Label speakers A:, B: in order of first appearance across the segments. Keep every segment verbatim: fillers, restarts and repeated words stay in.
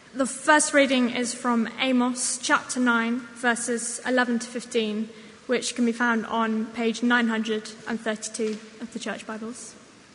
A: The first reading is from Amos chapter nine, verses eleven to fifteen, which can be found on page nine hundred thirty-two of the Church Bibles.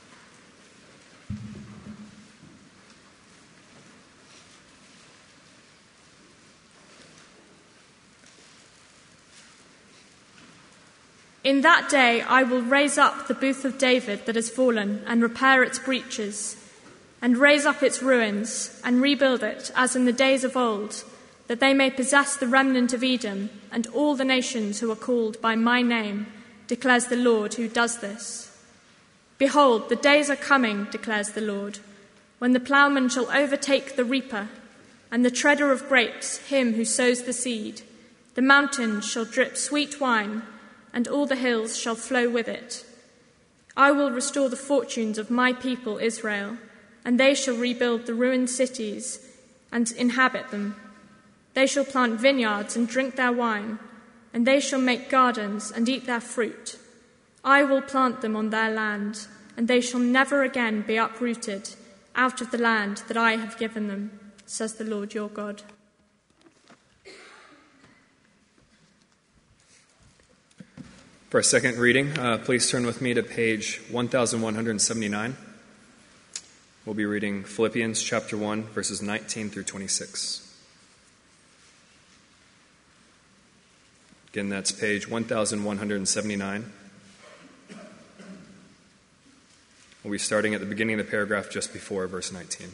A: In that day I will raise up the booth of David that has fallen, and repair its breaches, and raise up its ruins, and rebuild it as in the days of old, that they may possess the remnant of Edom, and all the nations who are called by my name, declares the Lord who does this. Behold, the days are coming, declares the Lord, when the ploughman shall overtake the reaper, and the treader of grapes him who sows the seed. The mountains shall drip sweet wine, and all the hills shall flow with it. I will restore the fortunes of my people Israel, and they shall rebuild the ruined cities and inhabit them. They shall plant vineyards and drink their wine, and they shall make gardens and eat their fruit. I will plant them on their land, and they shall never again be uprooted out of the land that I have given them, says the Lord your God.
B: For our second reading, uh, please turn with me to page eleven seventy-nine. We'll be reading Philippians chapter one, verses nineteen through twenty-six. Again, that's page eleven seventy-nine. We'll be starting at the beginning of the paragraph just before verse nineteen.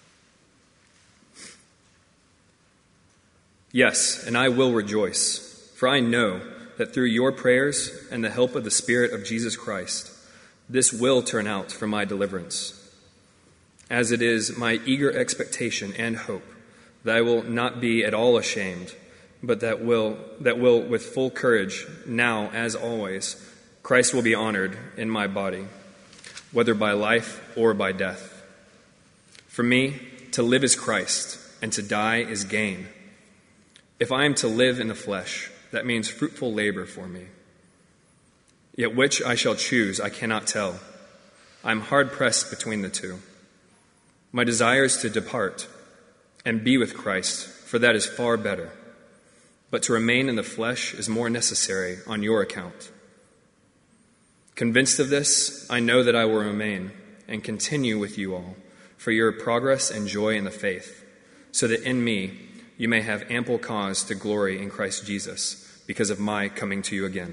B: Yes, and I will rejoice, for I know that through your prayers and the help of the Spirit of Jesus Christ, this will turn out for my deliverance. As it is my eager expectation and hope that I will not be at all ashamed, but that will, that will with full courage, now as always, Christ will be honored in my body, whether by life or by death. For me, to live is Christ, and to die is gain. If I am to live in the flesh, that means fruitful labor for me. Yet which I shall choose, I cannot tell. I am hard-pressed between the two. My desire is to depart and be with Christ, for that is far better. But to remain in the flesh is more necessary on your account. Convinced of this, I know that I will remain and continue with you all for your progress and joy in the faith, so that in me you may have ample cause to glory in Christ Jesus because of my coming to you again.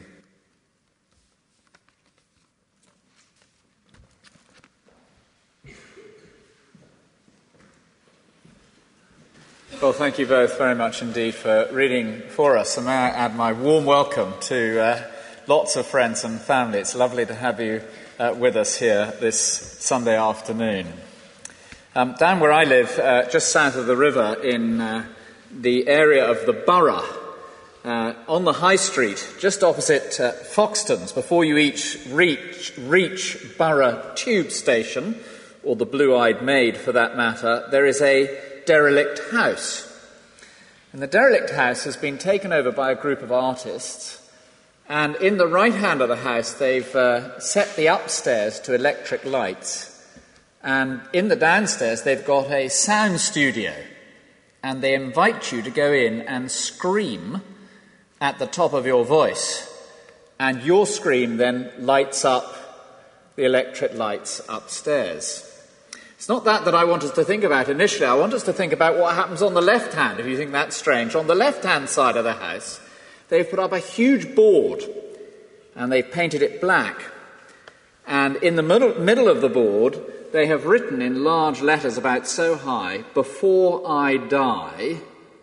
C: Well, thank you both very much indeed for reading for us. And may I add my warm welcome to uh, lots of friends and family. It's lovely to have you uh, with us here this Sunday afternoon. Um, down where I live, uh, just south of the river in uh, the area of the Borough, uh, on the High Street, just opposite uh, Foxton's, before you each reach, reach Borough Tube Station, or the Blue-Eyed Maid for that matter, there is a derelict house. And the derelict house has been taken over by a group of artists, and in the right hand of the house they've uh, set the upstairs to electric lights, and in the downstairs they've got a sound studio, and they invite you to go in and scream at the top of your voice, and your scream then lights up the electric lights upstairs. It's not that that I want us to think about initially. I want us to think about what happens on the left hand, if you think that's strange. On the left-hand side of the house, they've put up a huge board, and they've painted it black. And in the middle, middle of the board, they have written in large letters about so high, "Before I die,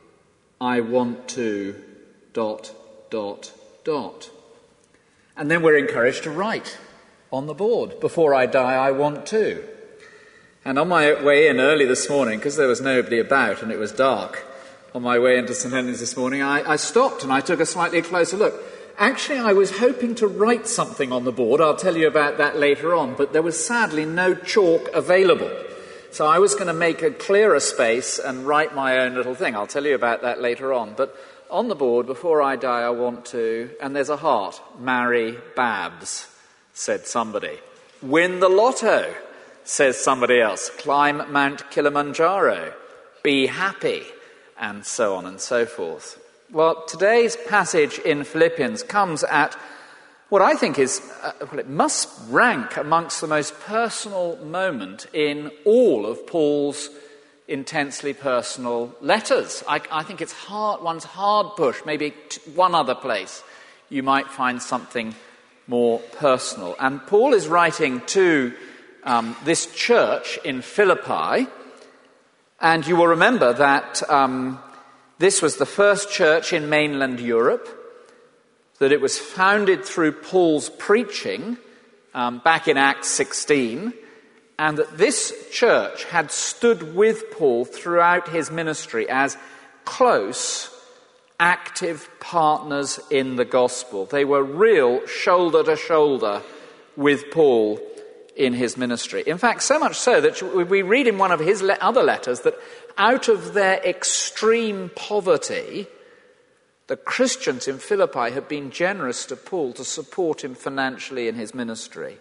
C: I want to... dot, dot, dot." And then we're encouraged to write on the board, "Before I die, I want to." And on my way in early this morning, because there was nobody about and it was dark, on my way into St Helens this morning, I, I stopped and I took a slightly closer look. Actually, I was hoping to write something on the board. I'll tell you about that later on, but there was sadly no chalk available. So I was going to make a clearer space and write my own little thing. I'll tell you about that later on. But on the board, "Before I die, I want to," and there's a heart. "Marry Babs," said somebody. "Win the lotto," says somebody else. "Climb Mount Kilimanjaro," be happy, and so on and so forth. Well, today's passage in Philippians comes at what I think is, uh, well, it must rank amongst the most personal moment in all of Paul's intensely personal letters. I, I think it's hard, one's hard push, maybe t- one other place you might find something more personal. And Paul is writing to um, this church in Philippi, and you will remember that um, this was the first church in mainland Europe, that it was founded through Paul's preaching um, back in Acts sixteen, and that this church had stood with Paul throughout his ministry as close, active partners in the gospel. They were real shoulder to shoulder with Paul in his ministry. In fact, so much so that we read in one of his le- other letters that out of their extreme poverty, the Christians in Philippi had been generous to Paul to support him financially in his ministry.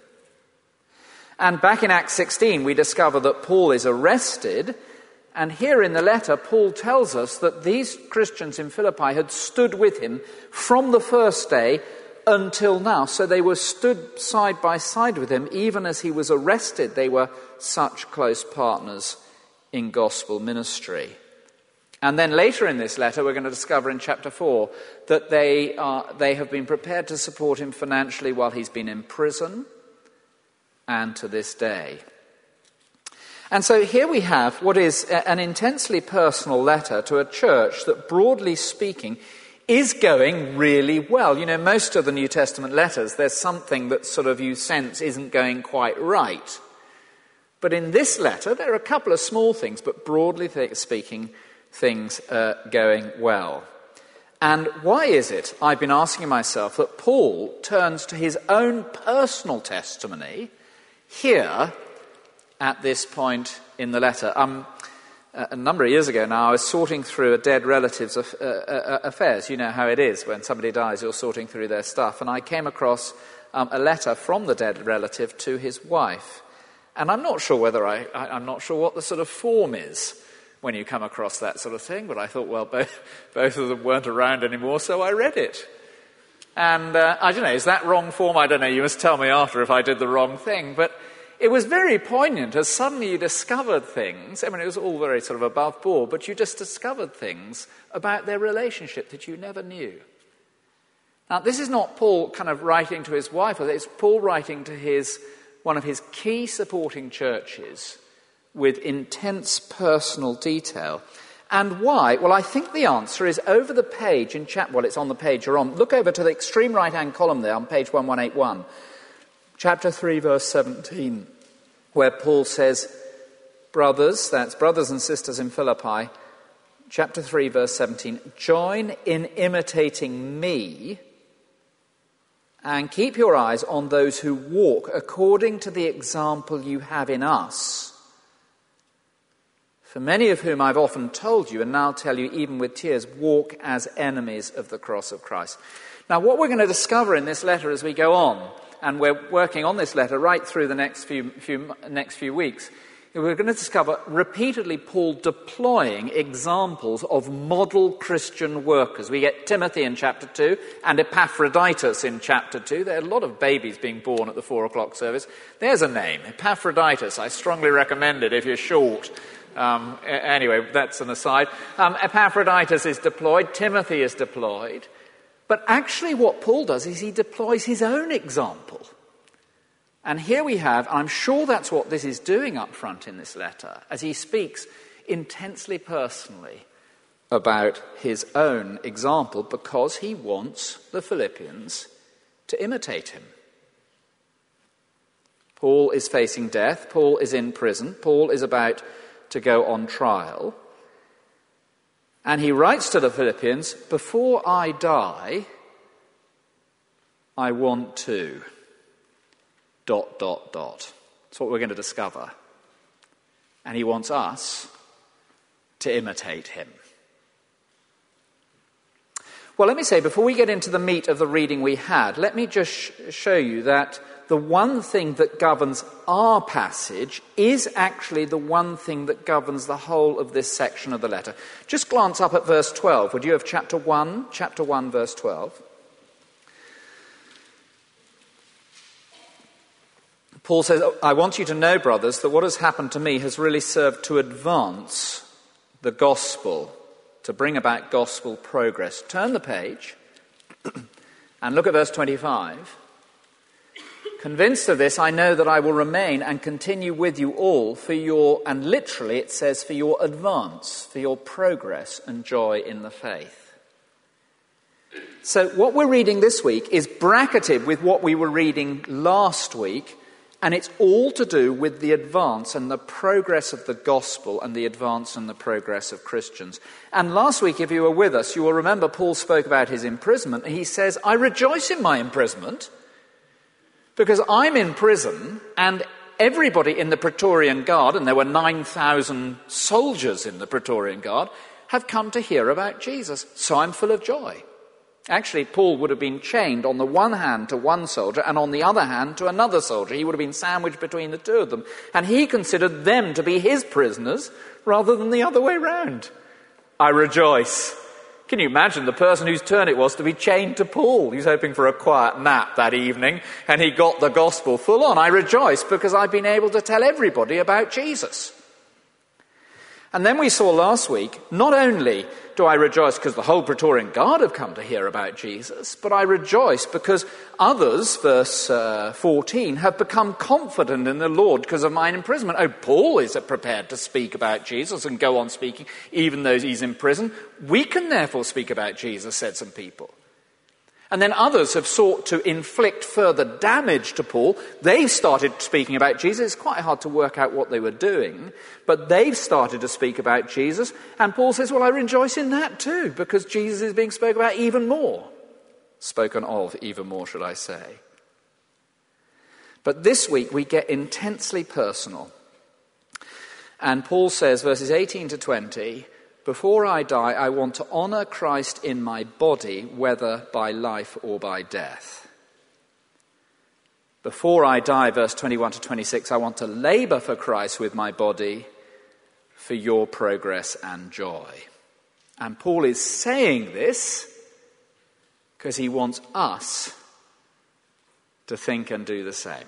C: And back in Acts sixteen, we discover that Paul is arrested, and here in the letter, Paul tells us that these Christians in Philippi had stood with him from the first day until now. So they were stood side by side with him, even as he was arrested. They were such close partners in gospel ministry. And then later in this letter, we're going to discover in chapter four that they are, they have been prepared to support him financially while he's been in prison, and to this day. And so here we have what is an intensely personal letter to a church that, broadly speaking, is going really well. You know, most of the New Testament letters, there's something that sort of you sense isn't going quite right. But in this letter, there are a couple of small things, but broadly speaking, things are going well. And why is it, I've been asking myself, that Paul turns to his own personal testimony here at this point in the letter? Um, a number of years ago now, I was sorting through a dead relative's aff- uh, uh, affairs. You know how it is when somebody dies, you're sorting through their stuff. And I came across um, a letter from the dead relative to his wife. And I'm not sure whether I, I, I'm not sure what the sort of form is when you come across that sort of thing, but I thought, well, both, both of them weren't around anymore, so I read it. And uh, I don't know, is that wrong form? I don't know, you must tell me after if I did the wrong thing. But it was very poignant as suddenly you discovered things. I mean, it was all very sort of above board, but you just discovered things about their relationship that you never knew. Now, this is not Paul kind of writing to his wife, it's Paul writing to his one of his key supporting churches with intense personal detail. And why? Well, I think the answer is over the page in chapter, well, it's on the page you're on. Look over to the extreme right-hand column there on page eleven eighty-one. Chapter three, verse seventeen, where Paul says, brothers, that's brothers and sisters in Philippi, chapter three, verse seventeen, join in imitating me and keep your eyes on those who walk according to the example you have in us. For many of whom I've often told you, and now tell you even with tears, walk as enemies of the cross of Christ. Now, what we're going to discover in this letter as we go on, and we're working on this letter right through the next few, few next few weeks, we're going to discover repeatedly Paul deploying examples of model Christian workers. We get Timothy in chapter two and Epaphroditus in chapter two. There are a lot of babies being born at the four o'clock service. There's a name, Epaphroditus. I strongly recommend it if you're short. Um, anyway, that's an aside. Um, Epaphroditus is deployed. Timothy is deployed. But actually what Paul does is he deploys his own example. And here we have, I'm sure that's what this is doing up front in this letter, as he speaks intensely personally about his own example, because he wants the Philippians to imitate him. Paul is facing death. Paul is in prison. Paul is about to go on trial. And he writes to the Philippians, before I die, I want to... dot, dot, dot. That's what we're going to discover. And he wants us to imitate him. Well, let me say, before we get into the meat of the reading we had, let me just sh- show you that the one thing that governs our passage is actually the one thing that governs the whole of this section of the letter. Just glance up at verse twelve, would you, of chapter one, chapter one, verse twelve. Paul says, I want you to know, brothers, that what has happened to me has really served to advance the gospel, to bring about gospel progress. Turn the page and look at verse twenty-five. Convinced of this, I know that I will remain and continue with you all for your, and literally it says, for your advance, for your progress and joy in the faith. So what we're reading this week is bracketed with what we were reading last week, and it's all to do with the advance and the progress of the gospel and the advance and the progress of Christians. And last week, if you were with us, you will remember Paul spoke about his imprisonment. He says, I rejoice in my imprisonment because I'm in prison and everybody in the Praetorian Guard, and there were nine thousand soldiers in the Praetorian Guard, have come to hear about Jesus. So I'm full of joy. Actually, Paul would have been chained on the one hand to one soldier and on the other hand to another soldier. He would have been sandwiched between the two of them. And he considered them to be his prisoners rather than the other way round. I rejoice. Can you imagine the person whose turn it was to be chained to Paul? He was hoping for a quiet nap that evening, and he got the gospel full on. I rejoice because I've been able to tell everybody about Jesus. And then we saw last week, not only do I rejoice because the whole Praetorian Guard have come to hear about Jesus, but I rejoice because others, verse uh, fourteen, have become confident in the Lord because of my imprisonment. Oh, Paul is prepared to speak about Jesus and go on speaking even though he's in prison. We can therefore speak about Jesus, said some people. And then others have sought to inflict further damage to Paul. They've started speaking about Jesus. It's quite hard to work out what they were doing, but they've started to speak about Jesus. And Paul says, well, I rejoice in that too, because Jesus is being spoken about even more. Spoken of even more, should I say. But this week we get intensely personal. And Paul says, verses eighteen to twenty, before I die, I want to honour Christ in my body, whether by life or by death. Before I die, verse twenty-one to twenty-six, I want to labour for Christ with my body for your progress and joy. And Paul is saying this because he wants us to think and do the same.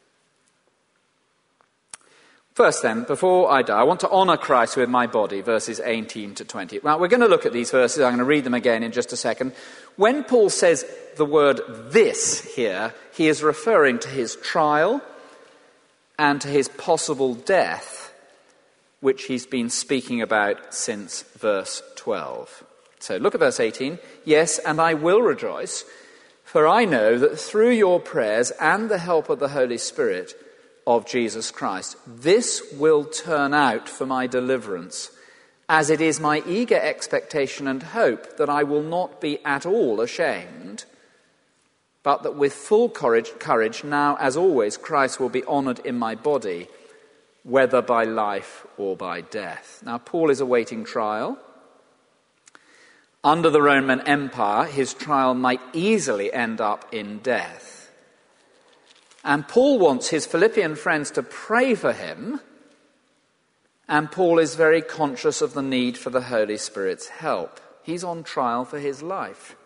C: First then, before I die, I want to honour Christ with my body, verses eighteen to twenty. Now, we're going to look at these verses. I'm going to read them again in just a second. When Paul says the word this here, he is referring to his trial and to his possible death, which he's been speaking about since verse twelve. So look at verse eighteen. Yes, and I will rejoice, for I know that through your prayers and the help of the Holy Spirit of Jesus Christ, this will turn out for my deliverance, as it is my eager expectation and hope that I will not be at all ashamed, but that with full courage, courage now as always, Christ will be honoured in my body, whether by life or by death. Now, Paul is awaiting trial. Under the Roman Empire, his trial might easily end up in death. And Paul wants his Philippian friends to pray for him, and Paul is very conscious of the need for the Holy Spirit's help. He's on trial for his life.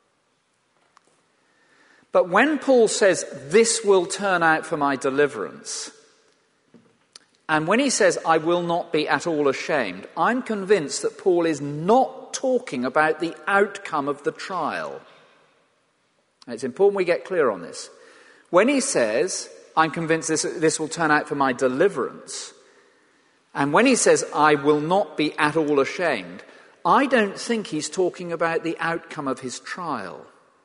C: But when Paul says, this will turn out for my deliverance, and when he says, I will not be at all ashamed, I'm convinced that Paul is not talking about the outcome of the trial. And it's important we get clear on this. When he says, I'm convinced this, this will turn out for my deliverance, and when he says, I will not be at all ashamed, I don't think he's talking about the outcome of his trial.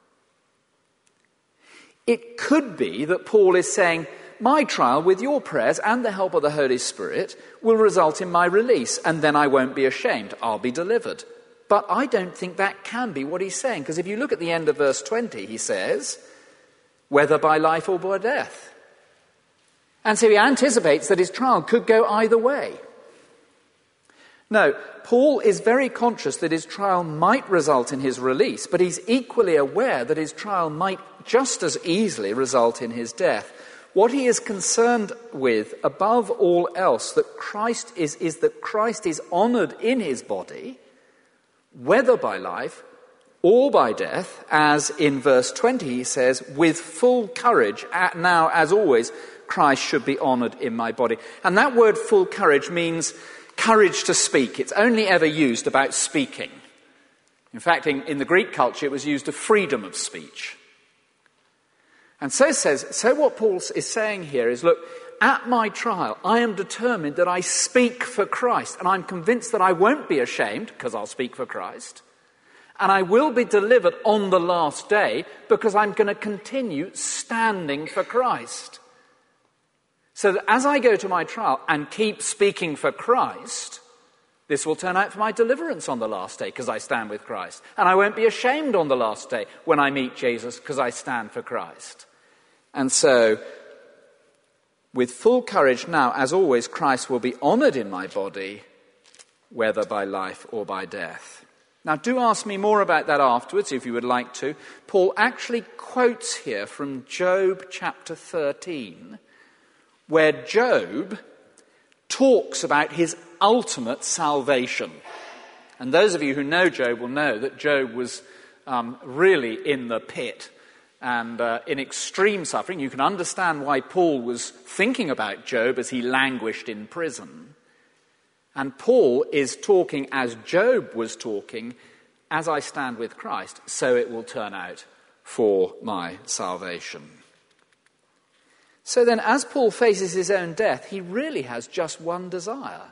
C: It could be that Paul is saying, my trial with your prayers and the help of the Holy Spirit will result in my release, and then I won't be ashamed. I'll be delivered. But I don't think that can be what he's saying, because if you look at the end of verse twenty, he says, whether by life or by death. And so he anticipates that his trial could go either way. No, Paul is very conscious that his trial might result in his release, but he's equally aware that his trial might just as easily result in his death. What he is concerned with, above all else, that Christ is, is that Christ is honoured in his body, whether by life or by death, as in verse twenty he says, with full courage, now as always, Christ should be honoured in my body. And that word full courage means courage to speak. It's only ever used about speaking. In fact, in, in the Greek culture, it was used of freedom of speech. And so says, so what Paul is saying here is, look, at my trial, I am determined that I speak for Christ, and I'm convinced that I won't be ashamed, because I'll speak for Christ, and I will be delivered on the last day, because I'm going to continue standing for Christ. So that as I go to my trial and keep speaking for Christ, this will turn out for my deliverance on the last day, because I stand with Christ. And I won't be ashamed on the last day when I meet Jesus, because I stand for Christ. And so, with full courage now, as always, Christ will be honoured in my body, whether by life or by death. Now, do ask me more about that afterwards, if you would like to. Paul actually quotes here from Job chapter thirteen, where Job talks about his ultimate salvation. And those of you who know Job will know that Job was um, really in the pit and uh, in extreme suffering. You can understand why Paul was thinking about Job as he languished in prison. And Paul is talking as Job was talking, as I stand with Christ, so it will turn out for my salvation. So then, as Paul faces his own death, he really has just one desire: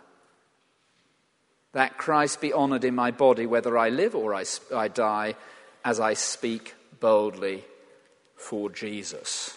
C: that Christ be honoured in my body, whether I live or I, I die, as I speak boldly for Jesus.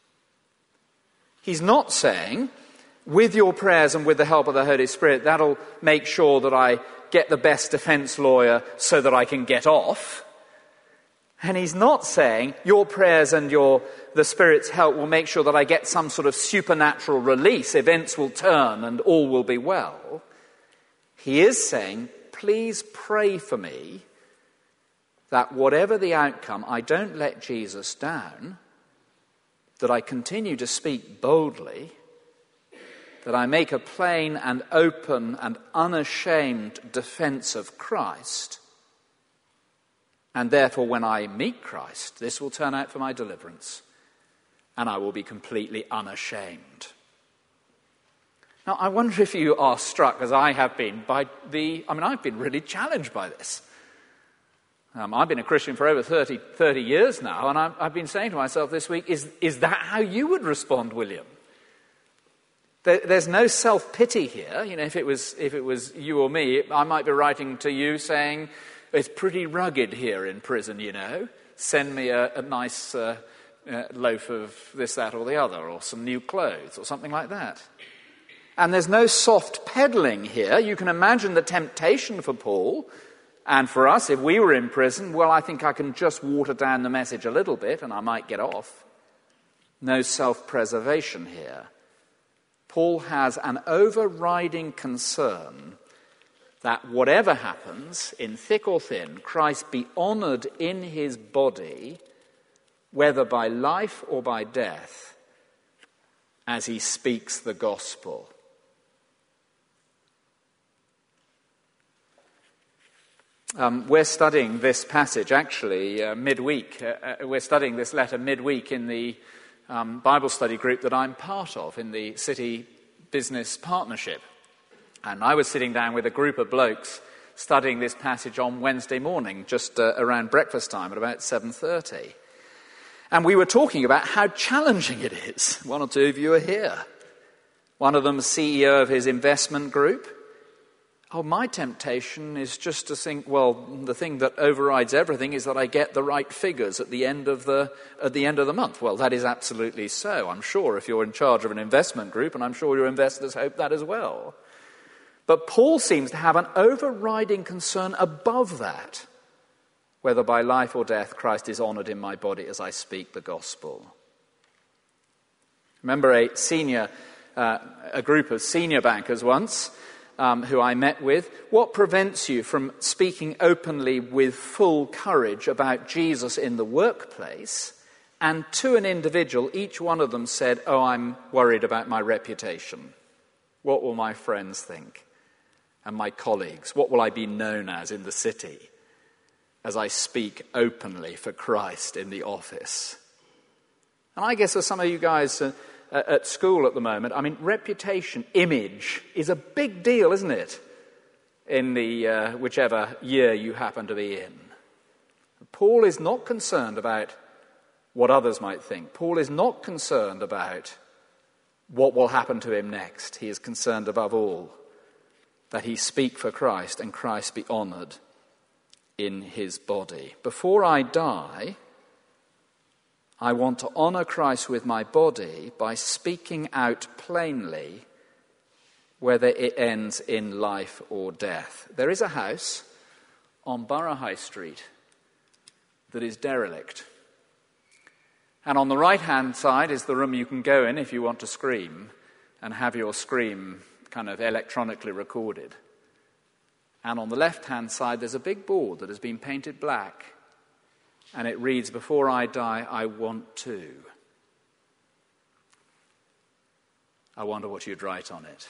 C: He's not saying, with your prayers and with the help of the Holy Spirit, that'll make sure that I get the best defence lawyer so that I can get off. And he's not saying, your prayers and your the Spirit's help will make sure that I get some sort of supernatural release, events will turn and all will be well. He is saying, please pray for me that whatever the outcome, I don't let Jesus down, that I continue to speak boldly, that I make a plain and open and unashamed defence of Christ, and therefore when I meet Christ, this will turn out for my deliverance, and I will be completely unashamed. Now, I wonder if you are struck, as I have been, by the... I mean, I've been really challenged by this. Um, I've been a Christian for over thirty, thirty years now, and I've, I've been saying to myself this week, is, is that how you would respond, William? There, there's no self-pity here. You know, if it was if it was you or me, I might be writing to you saying, it's pretty rugged here in prison, you know. Send me a, a nice uh, uh, loaf of this, that, or the other, or some new clothes, or something like that. And there's no soft peddling here. You can imagine the temptation for Paul. And for us, if we were in prison, well, I think I can just water down the message a little bit and I might get off. No self-preservation here. Paul has an overriding concern that whatever happens, in thick or thin, Christ be honoured in his body, whether by life or by death, as he speaks the gospel. Um, we're studying this passage, actually, uh, midweek. Uh, uh, we're studying this letter midweek in the um, Bible study group that I'm part of, in the City Business Partnership. And I was sitting down with a group of blokes studying this passage on Wednesday morning, just uh, around breakfast time at about seven thirty. And we were talking about how challenging it is. One or two of you are here. One of them, C E O of his investment group. Oh, my temptation is just to think, well, the thing that overrides everything is that I get the right figures at the end of the at the end of the month. Well, that is absolutely so, I'm sure, if you're in charge of an investment group, and I'm sure your investors hope that as well. But Paul seems to have an overriding concern above that, whether by life or death Christ is honoured in my body as I speak the gospel. Remember a senior, uh, a group of senior bankers once, Um, who I met with. What prevents you from speaking openly with full courage about Jesus in the workplace And to an individual, each one of them said, oh, I'm worried about my reputation. What will my friends think? And my colleagues? What will I be known as in the city as I speak openly for Christ in the office? And I guess for some of you guys uh, at school at the moment, I mean, reputation, image is a big deal, isn't it? In the uh, whichever year you happen to be in. Paul is not concerned about what others might think. Paul is not concerned about what will happen to him next. He is concerned above all that he speak for Christ and Christ be honoured in his body. Before I die, I want to honour Christ with my body by speaking out plainly whether it ends in life or death. There is a house on Borough High Street that is derelict. And on the right-hand side is the room you can go in if you want to scream and have your scream kind of electronically recorded. And on the left-hand side there's a big board that has been painted black, and it reads, before I die, I want to. I wonder what you'd write on it.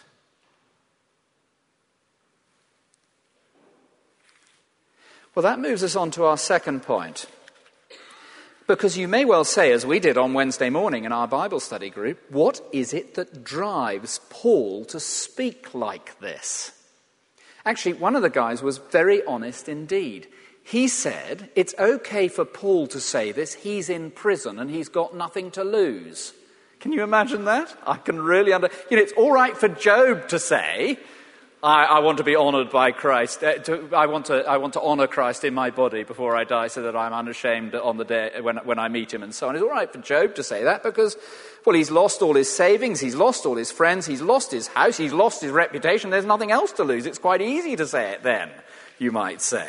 C: Well, that moves us on to our second point. Because you may well say, as we did on Wednesday morning in our Bible study group, what is it that drives Paul to speak like this? Actually, one of the guys was very honest indeed. He said, it's okay for Paul to say this. He's in prison and he's got nothing to lose. Can you imagine that? I can really under... You know, it's all right for Job to say, I, I want to be honoured by Christ. Uh, to, I want to I want to honour Christ in my body before I die so that I'm unashamed on the day when, when I meet him and so on. It's all right for Job to say that because, well, he's lost all his savings, he's lost all his friends, he's lost his house, he's lost his reputation. There's nothing else to lose. It's quite easy to say it then, you might say.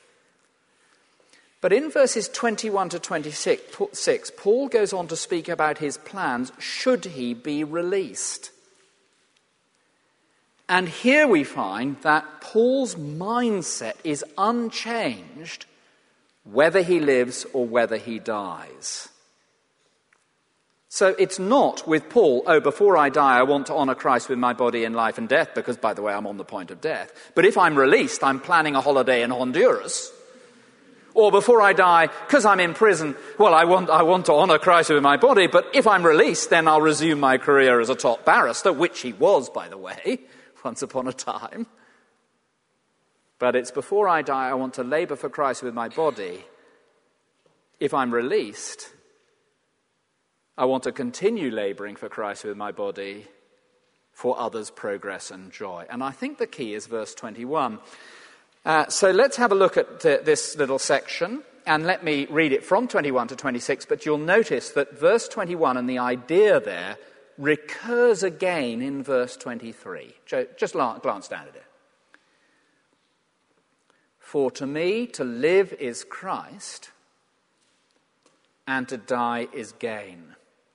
C: But in verses twenty-one to twenty-six, Paul goes on to speak about his plans should he be released. And here we find that Paul's mindset is unchanged whether he lives or whether he dies. So it's not with Paul, oh, before I die, I want to honour Christ with my body in life and death, because, by the way, I'm on the point of death. But if I'm released, I'm planning a holiday in Honduras. Or before I die, because I'm in prison, well, I want I want to honour Christ with my body, but if I'm released, then I'll resume my career as a top barrister, which he was, by the way, once upon a time. But it's before I die, I want to labour for Christ with my body. If I'm released, I want to continue labouring for Christ with my body for others' progress and joy. And I think the key is verse twenty-one. Uh, so let's have a look at uh, this little section, and let me read it from twenty-one to twenty-six, but you'll notice that verse twenty-one and the idea there recurs again in verse twenty-three. Just glance down at it. For to me to live is Christ, and to die is gain.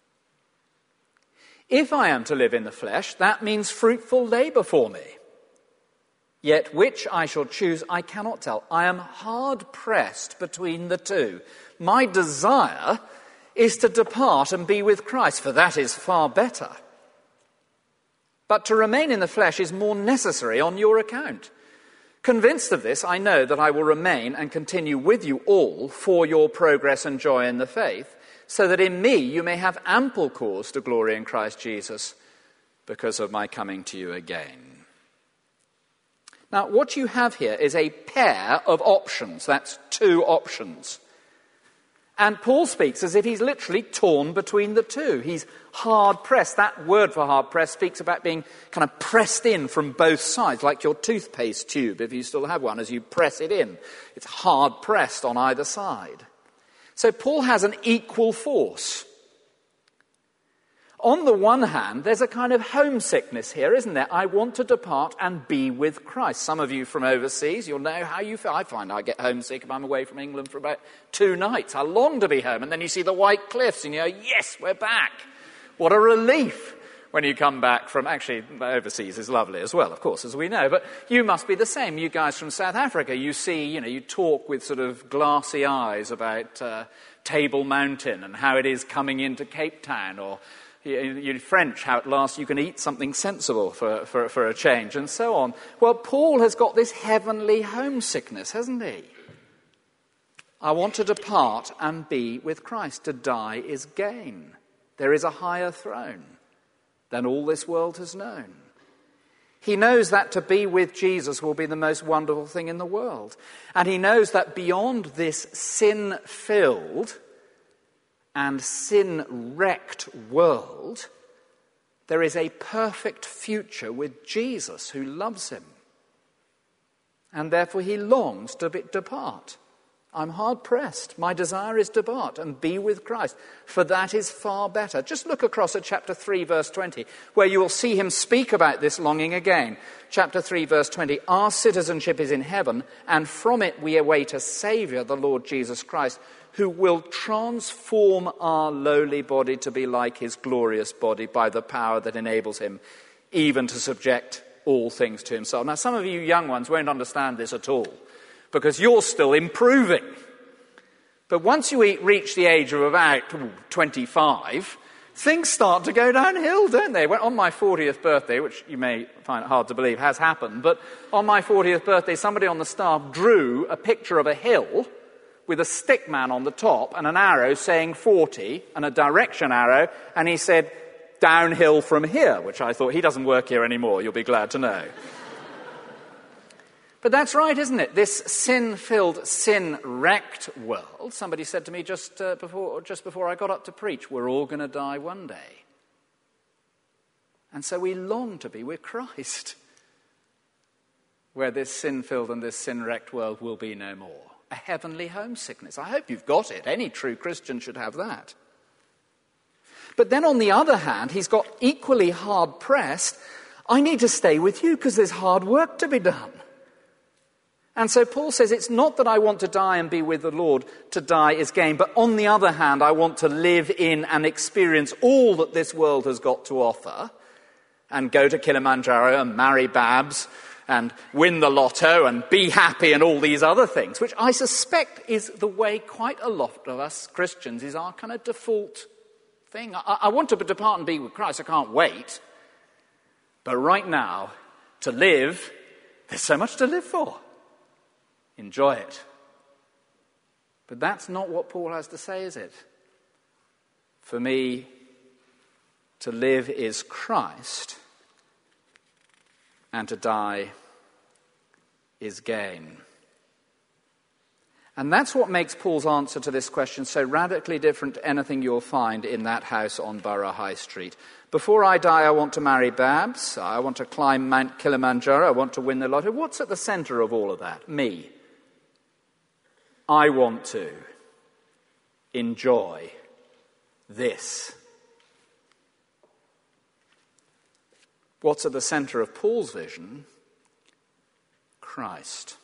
C: If I am to live in the flesh, that means fruitful labour for me. Yet which I shall choose, I cannot tell. I am hard-pressed between the two. My desire is to depart and be with Christ, for that is far better. But to remain in the flesh is more necessary on your account. Convinced of this, I know that I will remain and continue with you all for your progress and joy in the faith, so that in me you may have ample cause to glory in Christ Jesus because of my coming to you again. Now, what you have here is a pair of options. That's two options. And Paul speaks as if he's literally torn between the two. He's hard-pressed. That word for hard-pressed speaks about being kind of pressed in from both sides, like your toothpaste tube, if you still have one, as you press it in. It's hard-pressed on either side. So Paul has an equal force. On the one hand, there's a kind of homesickness here, isn't there? I want to depart and be with Christ. Some of you from overseas, you'll know how you feel. I find I get homesick if I'm away from England for about two nights. I long to be home. And then you see the white cliffs and you go, yes, we're back. What a relief. when you come back from, actually, overseas is lovely as well, of course, as we know, but you must be the same. You guys from South Africa, you see, you know, you talk with sort of glassy eyes about uh, Table Mountain and how it is coming into Cape Town, or you're French, how at last you can eat something sensible for, for, for a change, and so on. Well, Paul has got this heavenly homesickness, hasn't he? I want to depart and be with Christ. To die is gain. There is a higher throne than all this world has known. He knows that to be with Jesus will be the most wonderful thing in the world. And he knows that beyond this sin-filled and sin-wrecked world, there is a perfect future with Jesus who loves him. And therefore he longs to be, depart. I'm hard-pressed. My desire is to depart and be with Christ, for that is far better. Just look across at chapter three, verse twenty, where you will see him speak about this longing again. Chapter three, verse twenty, our citizenship is in heaven, and from it we await a Saviour, the Lord Jesus Christ, who will transform our lowly body to be like his glorious body by the power that enables him even to subject all things to himself. Now, some of you young ones won't understand this at all, because you're still improving. But once you reach the age of about twenty-five, things start to go downhill, don't they? When, on my fortieth birthday, which you may find it hard to believe has happened, but on my fortieth birthday, somebody on the staff drew a picture of a hill with a stick man on the top and an arrow saying forty and a direction arrow, and he said, downhill from here, which I thought, he doesn't work here anymore, you'll be glad to know. But that's right, isn't it? This sin-filled, sin-wrecked world. Somebody said to me just uh, before just before I got up to preach, we're all going to die one day. And so we long to be with Christ, where this sin-filled and this sin-wrecked world will be no more. A heavenly homesickness. I hope you've got it. Any true Christian should have that. But then on the other hand, he's got equally hard-pressed, I need to stay with you because there's hard work to be done. And so Paul says, it's not that I want to die and be with the Lord, to die is gain, but on the other hand, I want to live in and experience all that this world has got to offer, and go to Kilimanjaro and marry Babs and win the lotto and be happy and all these other things, which I suspect is the way quite a lot of us Christians is our kind of default thing. I, I want to depart and be with Christ, I can't wait. But right now, to live, there's so much to live for. Enjoy it. But that's not what Paul has to say, is it? For me, to live is Christ, and to die is gain. And that's what makes Paul's answer to this question so radically different to anything you'll find in that house on Borough High Street. Before I die, I want to marry Babs. I want to climb Mount Kilimanjaro. I want to win the lotto. What's at the centre of all of that? Me. I want to enjoy this. What's at the centre of Paul's vision? Christ.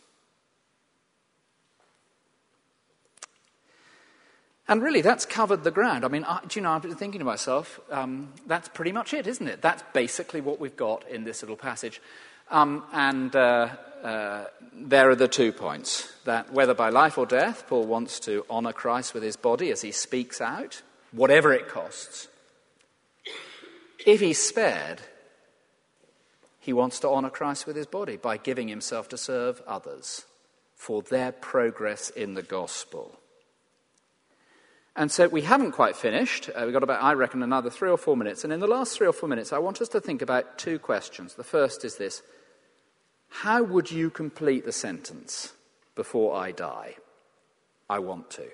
C: And really, that's covered the ground. I mean, I, do you know, I've been thinking to myself, um, that's pretty much it, isn't it? That's basically what we've got in this little passage. Um, and uh, uh, there are the two points, that whether by life or death, Paul wants to honour Christ with his body as he speaks out, whatever it costs. If he's spared, he wants to honour Christ with his body by giving himself to serve others for their progress in the gospel. And so we haven't quite finished. Uh, we've got about, I reckon, another three or four minutes. And in the last three or four minutes, I want us to think about two questions. The first is this. How would you complete the sentence, before I die? I want to.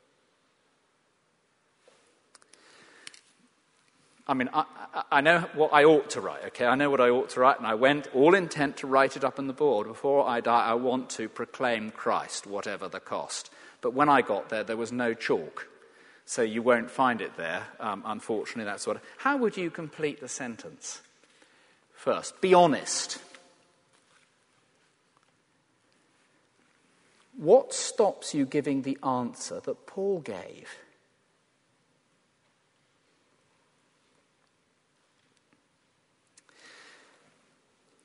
C: I mean, I, I know what I ought to write, okay? I know what I ought to write, and I went all intent to write it up on the board. Before I die, I want to proclaim Christ, whatever the cost. But when I got there, there was no chalk. So you won't find it there, um, unfortunately, that sort of. How would you complete the sentence? First, be honest. What stops you giving the answer that Paul gave?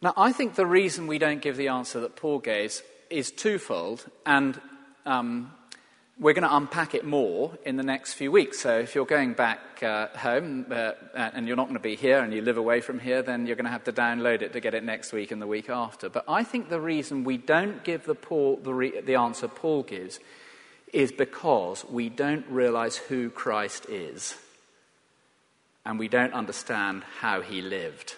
C: Now, I think the reason we don't give the answer that Paul gave is twofold, and um, we're going to unpack it more in the next few weeks. So if you're going back uh, home uh, and you're not going to be here and you live away from here, then you're going to have to download it to get it next week and the week after. But I think the reason we don't give the, Paul, the, re- the answer Paul gives is because we don't realize who Christ is and we don't understand how he lived.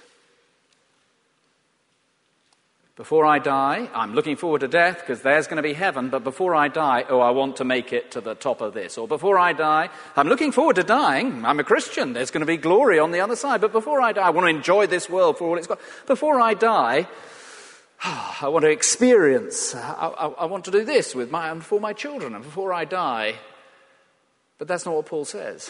C: Before I die, I'm looking forward to death because there's going to be heaven, but before I die, oh, I want to make it to the top of this. Or before I die, I'm looking forward to dying. I'm a Christian. There's going to be glory on the other side. But before I die, I want to enjoy this world for all it's got. Before I die, I want to experience, I, I, I want to do this with my, and for my children. And before I die, but that's not what Paul says.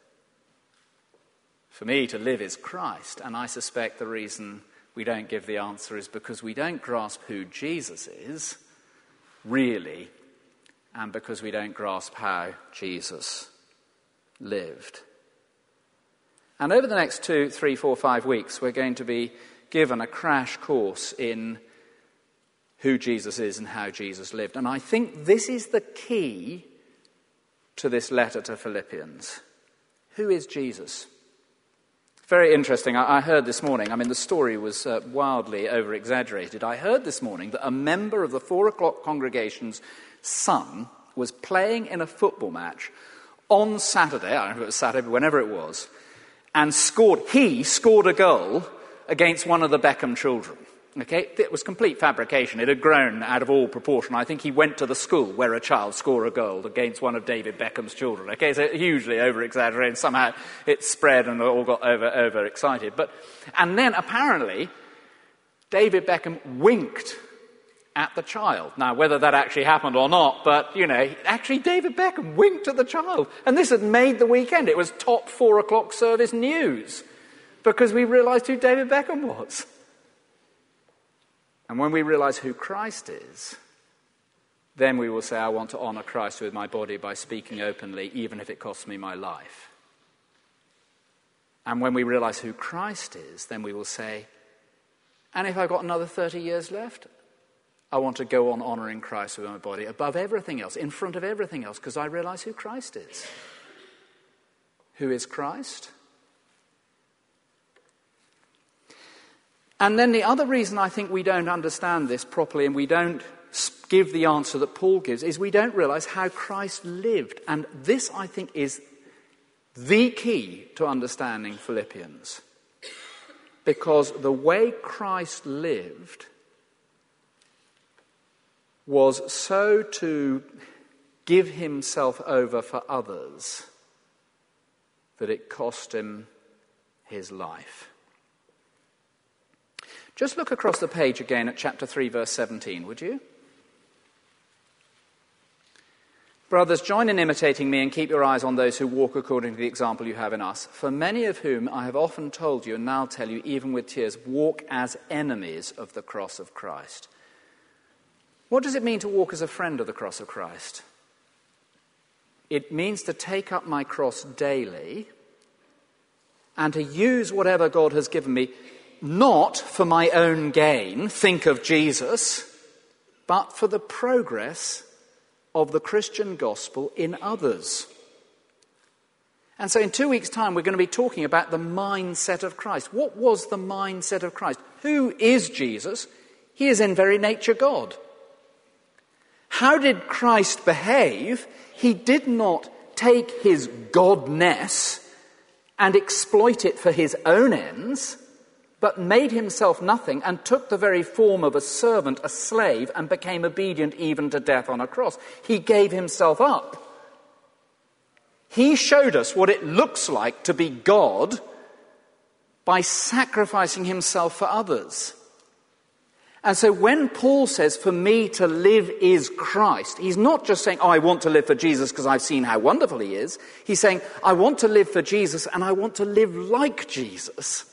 C: For me, to live is Christ, and I suspect the reason we don't give the answer is because we don't grasp who Jesus is, really, and because we don't grasp how Jesus lived. And over the next two, three, four, five weeks, we're going to be given a crash course in who Jesus is and how Jesus lived. And I think this is the key to this letter to Philippians. Who is Jesus? Very interesting. I heard this morning, I mean, the story was uh, wildly over-exaggerated. I heard this morning that a member of the four o'clock congregation's son was playing in a football match on Saturday, I don't know if it was Saturday, but whenever it was, and scored, he scored a goal against one of the Beckham children. Okay, it was complete fabrication. It had grown out of all proportion. I think he went to the school where a child scored a goal against one of David Beckham's children. Okay, so hugely over-exaggerated. Somehow it spread and they all got over, over-excited. But, and then apparently David Beckham winked at the child. Now, whether that actually happened or not, but, you know, actually David Beckham winked at the child. And this had made the weekend. It was top four o'clock service news because we realised who David Beckham was. And when we realize who Christ is, then we will say, I want to honor Christ with my body by speaking openly, even if it costs me my life. And when we realize who Christ is, then we will say, and if I've got another thirty years left, I want to go on honoring Christ with my body above everything else, in front of everything else, because I realize who Christ is. Who is Christ? And then the other reason I think we don't understand this properly and we don't give the answer that Paul gives is we don't realize how Christ lived. And this, I think, is the key to understanding Philippians. Because the way Christ lived was so to give himself over for others that it cost him his life. Just look across the page again at chapter three, verse seventeen, would you? Brothers, join in imitating me and keep your eyes on those who walk according to the example you have in us. For many of whom I have often told you and now tell you, even with tears, walk as enemies of the cross of Christ. What does it mean to walk as a friend of the cross of Christ? It means to take up my cross daily and to use whatever God has given me, not for my own gain, think of Jesus, but for the progress of the Christian gospel in others. And so in two weeks' time, we're going to be talking about the mindset of Christ. What was the mindset of Christ? Who is Jesus? He is in very nature God. How did Christ behave? He did not take his godness and exploit it for his own ends, but made himself nothing and took the very form of a servant, a slave, and became obedient even to death on a cross. He gave himself up. He showed us what it looks like to be God by sacrificing himself for others. And so when Paul says, for me to live is Christ, he's not just saying, oh, I want to live for Jesus because I've seen how wonderful he is. He's saying, I want to live for Jesus and I want to live like Jesus.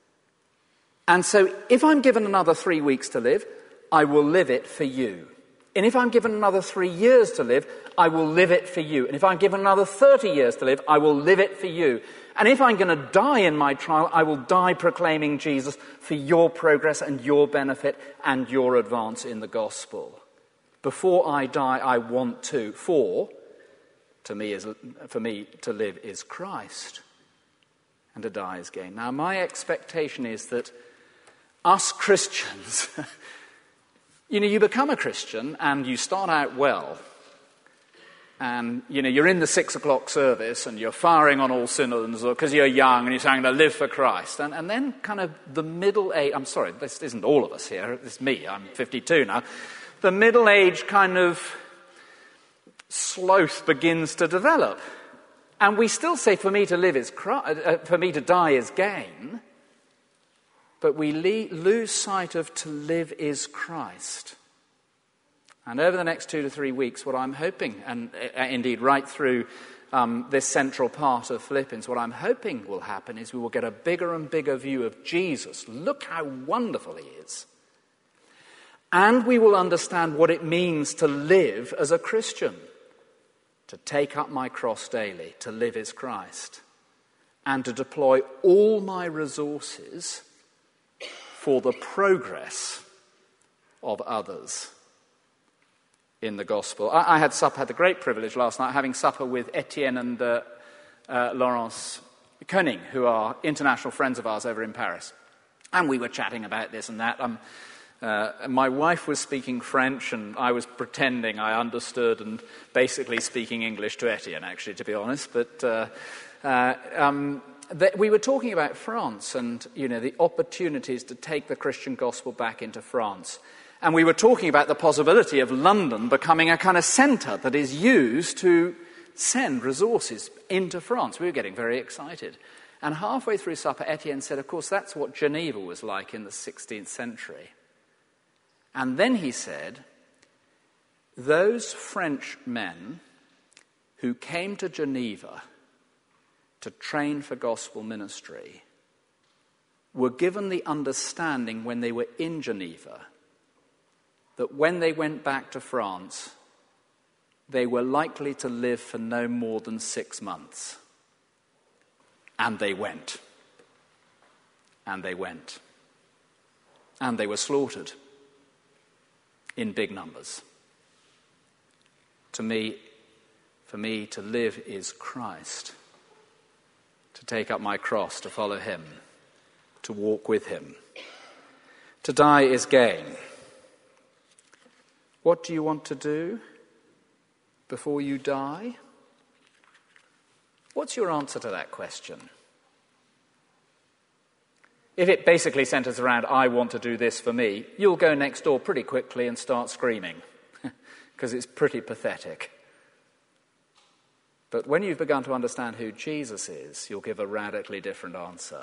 C: And so if I'm given another three weeks to live, I will live it for you.
D: And if I'm given another three years to live, I will live it for you. And if I'm given another thirty years to live, I will live it for you. And if I'm going to die in my trial, I will die proclaiming Jesus for your progress and your benefit and your advance in the gospel. Before I die, I want to. For, to me is, for me, to live is Christ, and to die is gain. Now, my expectation is that us Christians... You know, you become a Christian and you start out well. And, you know, you're in the six o'clock service and you're firing on all cylinders because you're young and you're saying, to live for Christ. And, and then kind of the middle age, I'm sorry, this isn't all of us here, it's me, I'm fifty-two now. The middle age kind of sloth begins to develop. And we still say, for me to live is Christ, uh, for me to die is gain. But we le- lose sight of to live is Christ. And over the next two to three weeks, what I'm hoping, and uh, indeed right through um, this central part of Philippians, what I'm hoping will happen is we will get a bigger and bigger view of Jesus. Look how wonderful he is. And we will understand what it means to live as a Christian. To take up my cross daily, to live is Christ. And to deploy all my resources for the progress of others in the gospel. I, I had supper, had the great privilege last night, having supper with Etienne and uh, uh, Laurence Koenig, who are international friends of ours over in Paris. And we were chatting about this and that. Um, uh, my wife was speaking French, and I was pretending I understood and basically speaking English to Etienne, actually, to be honest. But... Uh, uh, um, That we were talking about France and, you know, the opportunities to take the Christian gospel back into France. And we were talking about the possibility of London becoming a kind of centre that is used to send resources into France. We were getting very excited. And halfway through supper, Etienne said, of course, that's what Geneva was like in the sixteenth century. And then he said, those French men who came to Geneva to train for gospel ministry were given the understanding when they were in Geneva that when they went back to France, they were likely to live for no more than six months. And they went. And they went. And they were slaughtered in big numbers. To me, for me, to live is Christ. To take up my cross, to follow him, to walk with him. To die is gain. What do you want to do before you die? What's your answer to that question? If it basically centers around, I want to do this for me, you'll go next door pretty quickly and start screaming, because it's pretty pathetic. But when you've begun to understand who Jesus is, you'll give a radically different answer.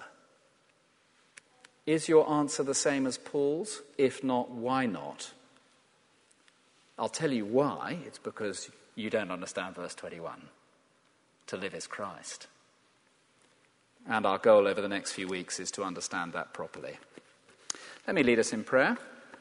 D: Is your answer the same as Paul's? If not, why not? I'll tell you why. It's because you don't understand verse twenty-one. To live is Christ. And our goal over the next few weeks is to understand that properly. Let me lead us in prayer.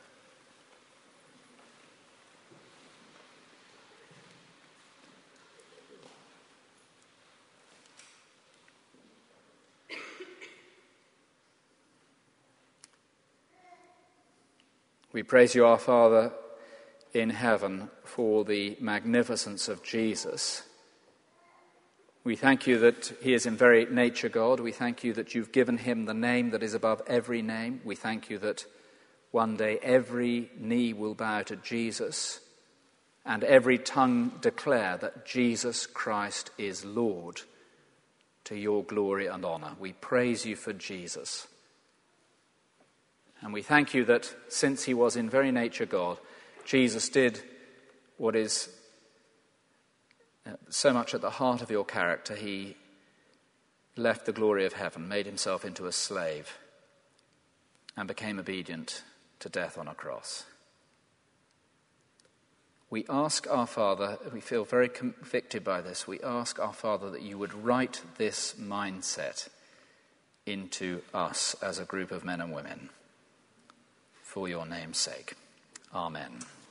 D: We praise you, our Father in heaven, for the magnificence of Jesus. We thank you that he is in very nature God. We thank you that you've given him the name that is above every name. We thank you that one day every knee will bow to Jesus and every tongue declare that Jesus Christ is Lord, to your glory and honour. We praise you for Jesus. And we thank you that since he was in very nature God, Jesus did what is so much at the heart of your character. He left the glory of heaven, made himself into a slave, and became obedient to death on a cross. We ask our Father, we feel very convicted by this, we ask our Father that you would write this mindset into us as a group of men and women. For your name's sake. Amen.